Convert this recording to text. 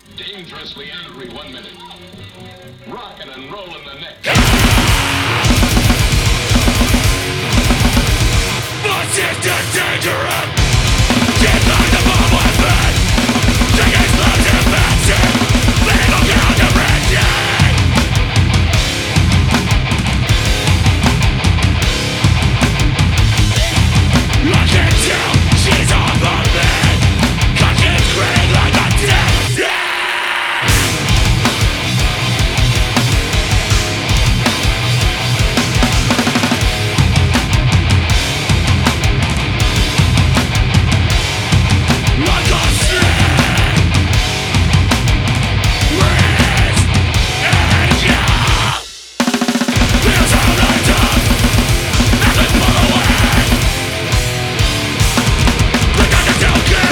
Dangerously angry 1 minute. Rockin' and rollin' the next. What's it dangerous?